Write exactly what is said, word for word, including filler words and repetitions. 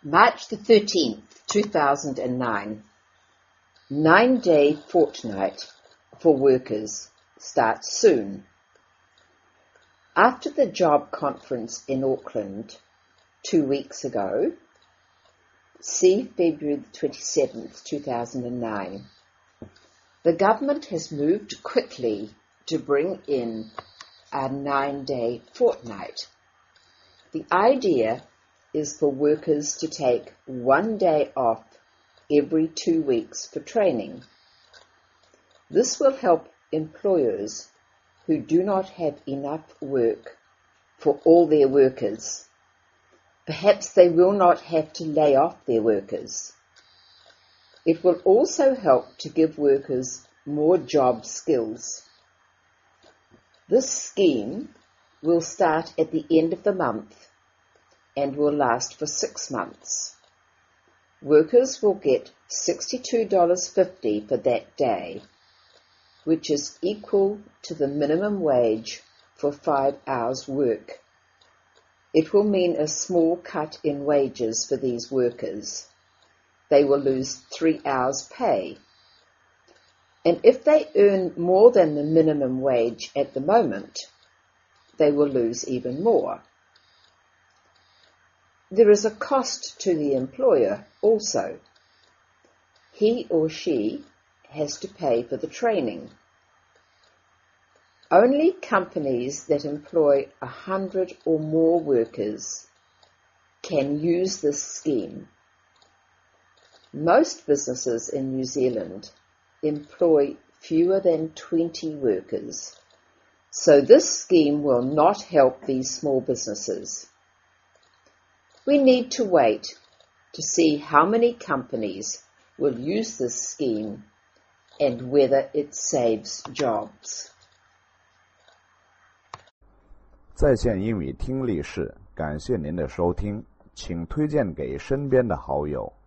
March the thirteenth, two thousand nine. Nine-day fortnight for workers starts soon. After the job conference in Auckland two weeks ago, see February the twenty-seventh, two thousand nine, the government has moved quickly to bring in a nine-day fortnight. The idea is for workers to take one day off every two weeks for training. This will help employers who do not have enough work for all their workers. Perhaps they will not have to lay off their workers. It will also help to give workers more job skills. This scheme will start at the end of the month and will last for six months. Workers will get sixty-two dollars fifty for that day, which is equal to the minimum wage for five hours work. It will mean a small cut in wages for these workers. They will lose three hours pay. And if they earn more than the minimum wage at the moment, they will lose even more. There is a cost to the employer also. He or she has to pay for the training. Only companies that employ a hundred or more workers can use this scheme. Most businesses in New Zealand employ fewer than twenty workers, so this scheme will not help these small businesses. We need to wait to see how many companies will use this scheme and whether it saves jobs. 在线英语听力室，感谢您的收听，请推荐给身边的好友。